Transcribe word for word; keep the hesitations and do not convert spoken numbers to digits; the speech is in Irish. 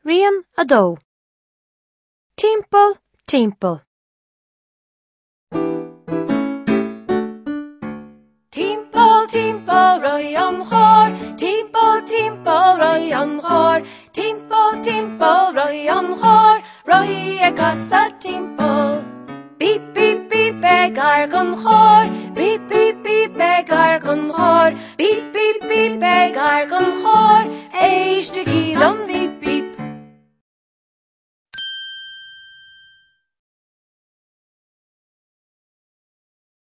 Rian a dó. Timpeall, timpeall. Timpeall, timpeall, roi an chór. Timpeall, timpeall, roi an chór. Timpeall, timpeall, roi an chór. Roi e gasa timpeall. Beep, beep, beep, begar gon chór. Beep, beep, beep, begar gon chór. Beep, beep, beep, begar gon